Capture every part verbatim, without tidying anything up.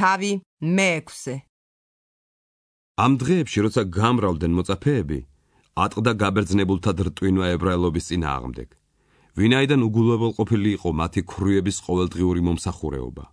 თავი მეექვსე. ამ დღეებში, როცა გამრავლდნენ მოწაფეები, ატყდა გაბერძნებულთა რტვინა ებრაელობის წინააღმდეგ, ვინაიდან უგულებელყოფილი იყო მათი ქურვების ყოველდღიური მომსახურეობა.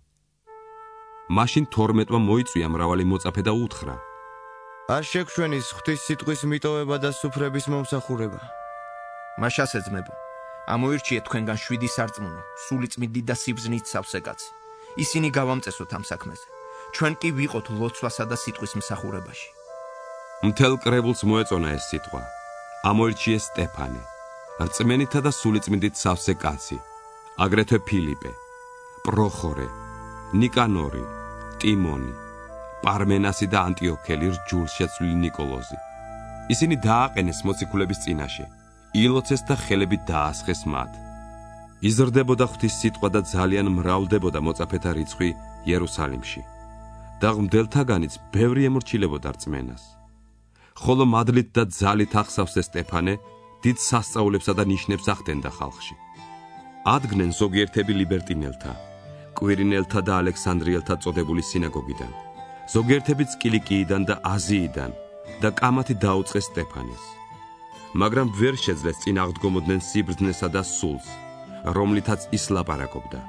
მაშინ თორმეტმა მოიწვია მრავალი მოწაფე და უთხრა: არ შეგშვენის ღვთის სიტყვის მიტოვება და სუფრების მომსახურება. მაშასე ძმებო, ამოირჩიეთ თქვენგან შვიდი სარწმუნო, სულიწმიდი და სიბრძნით სავსე კაცი. ისინი გავამწესოთ ამ საქმეზე. ჩვენ კი ვიყოთ ლოცვასა და სიტყვის მსახურებაში. მთელ კრებულს მოეწონა ეს სიტყვა. ამოირჩიეს სტეფანე, რწმენითა და სულიწმიდით სავსე კაცი, აგრეთვე ფილიპე, პროხორე, ნიკანორი, ტიმონი, პარმენასი და ანტიოქელი რჯულს შეცვლილი ნიკოლოზი. ისინი დააყენეს მოციქულების წინაშე, ილოცეს და ხელებით დაასხეს მათ. იზრდებოდა ღვთის სიტყვა და ძალიან მრავლდებოდა მოწაფეთა რიცხვი იერუსალიმში. და ღმრთელთაგანიც ბევრი ემორჩილებოდა რწმენას. ხოლო მადლით და ძალით ახსავსე სტეფანე დიდ სასწაულებსა და ნიშნებს ახდენდა ხალხში. ადგნენ ზოგიერთები ლიბერტინელთა, კვირინელთა და ალექსანდრიელთა წოდებული სინაგოგიდან, ზოგიერთებიც კილიკიიდან და აზიიდან და კამათი დაუწყეს სტეფანეს. მაგრამ ვერ შეძლეს წინ აღდგომოდნენ სიბრძნესა და სულს, რომლითაც ის ლაპარაკობდა.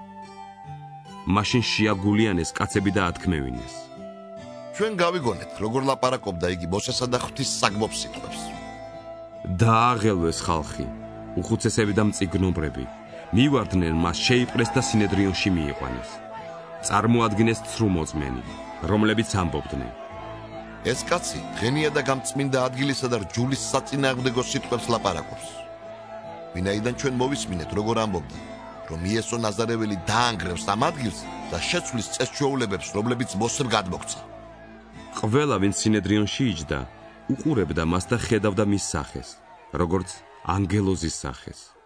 მაშინ შეაგულიანეს კაცები და ათქმევინეს. ჩვენ გავიგონეთ, როგორ ლაპარაკობდა იგი მოსესა და ღვთის საგმობ სიტყვებს. დააღელვეს ხალხი, უხუცესები და მწიგნობრები, მივარდნენ მას შეიპყრეს და სინედრიონში მიიყვანეს. წარმოადგინეს ცრუმოწმენი, რომლებიც ამბობდნენ: ეს კაცი დღენია და გამწმინდა ადგილისა და რჯულის საწინააღმდეგო სიტყვებს ლაპარაკობს. ვინაიდან ჩვენ მოვისმინეთ, როგორ ამბობდა, რომ იესო ნაზარეველი დაანგრევს ამ ადგილს და შეცვლის წესჩვეულებებს, რომლებიც მოსემ გადმოგვცა. ყველა, ვინც სინედრიონში იჯდა, უყურებდა მას და ხედავდა მის სახეს, როგორც ანგელოზის სახეს.